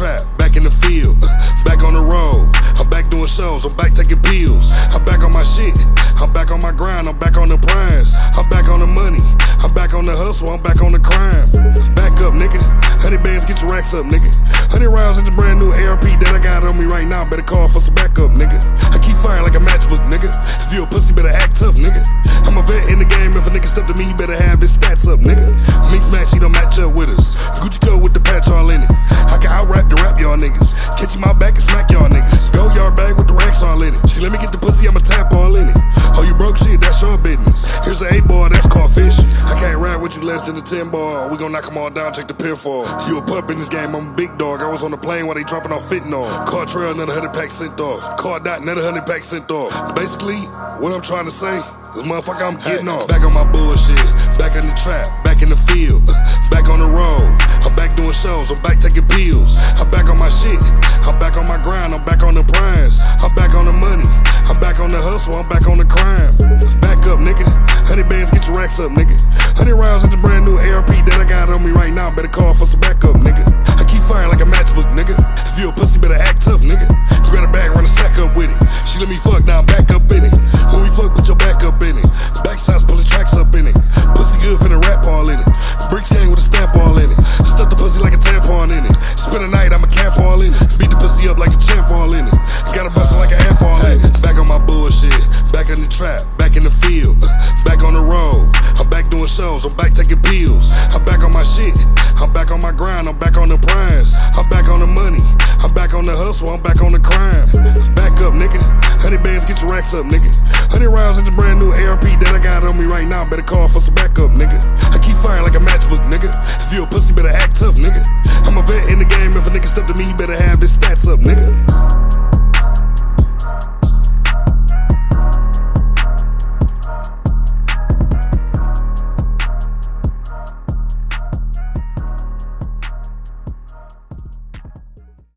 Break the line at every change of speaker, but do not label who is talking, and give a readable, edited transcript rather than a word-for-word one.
trap, back in the field, back on the road. I'm back doing shows, I'm back taking pills. I'm back on my shit, I'm back on my grind, I'm back on the prize. I'm back on the money, I'm back on the hustle, I'm back on the crime. Back up, nigga. 100 bands, get your racks up, nigga. 100 rounds in the brand new ARP that I got on me right now. Better call for some backup, nigga. I keep firing like a matchbook, nigga. If you a pussy, better act tough, nigga. I'm a vet in the game. If a nigga step to me, he better have his stats up, nigga. Mix match, he don't match up with us. Gucci coat with the patch all in it. I can out-rap the rap, y'all niggas. Catch him out back and smack y'all niggas. Go yard bag with the racks all in it. She let me get the pussy, I'ma tap all in it. Oh, you broke shit, that's your business. Here's an 8-ball, that's called fishing. I can't ride with you less than a 10-ball. We gon' knock them all down, check the pitfall. You a pup in this game, I'm a big dog. I was on the plane while they dropping off fentanyl. Car trail, another 100 pack sent off. Car dot, another 100 pack sent off. Basically, what I'm trying to say is, motherfucker, I'm getting off. Back on my bullshit, back in the trap, back in the field, back on the road. I'm back doing shows, I'm back taking pills. I'm back on my shit, I'm back on my grind, I'm back on the prize. I'm back on the money, I'm back on the hustle, I'm back on the crime. Back up, nigga. 100 bands, get your racks up, nigga. 100 rounds in the brand new ARP that I got on me right now. Better call for some backup, nigga. I keep firing like a matchbook, nigga. If you a pussy, better act tough, nigga. Grab a bag, run a sack up with it. She let me fuck, now I'm back up in it. When we fuck, put your back up in it. Back shots, pulling tracks up in it. Pussy good, finna rap all in it. Bricks gang with a stamp all in it. Stuff the pussy like a tampon in it. Spend a night, I'ma camp all in it. Beat the pussy up like a champ all in it. Got a bustin' like an amp all in it. Back on my bullshit, back in the trap, back in the field, back on the road. I'm back doing shows, I'm back taking pills. I'm back on my shit, I'm back on my grind, I'm back on the prize. I'm back on the money, I'm back on the hustle, I'm back on the crime. Back up, nigga. 100 bands, get your racks up, nigga. 100 rounds in the brand new ARP that I got on me right now. Better call for some backup, nigga. I keep firing like a matchbook, nigga. If you a pussy, better act tough, nigga. I'm a vet in the game. If a